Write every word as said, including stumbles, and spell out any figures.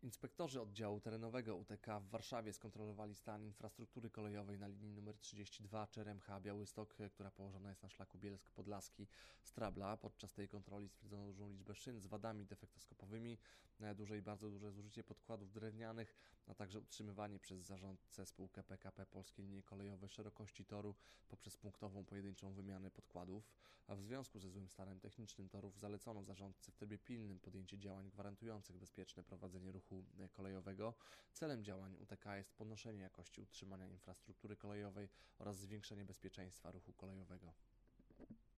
Inspektorzy oddziału terenowego U T K w Warszawie skontrolowali stan infrastruktury kolejowej na linii nr trzydzieści dwa Czeremcha-Białystok, która położona jest na szlaku Bielsk-Podlaski-Strabla. Podczas tej kontroli stwierdzono dużą liczbę szyn z wadami defektoskopowymi, duże i bardzo duże zużycie podkładów drewnianych, a także utrzymywanie przez zarządcę spółkę P K P Polskie Linie Kolejowe szerokości toru poprzez punktową pojedynczą wymianę podkładów. A w związku ze złym stanem technicznym torów zalecono zarządcy w trybie pilnym podjęcie działań gwarantujących bezpieczne prowadzenie ruchu kolejowego. Celem działań U T K jest podnoszenie jakości utrzymania infrastruktury kolejowej oraz zwiększenie bezpieczeństwa ruchu kolejowego.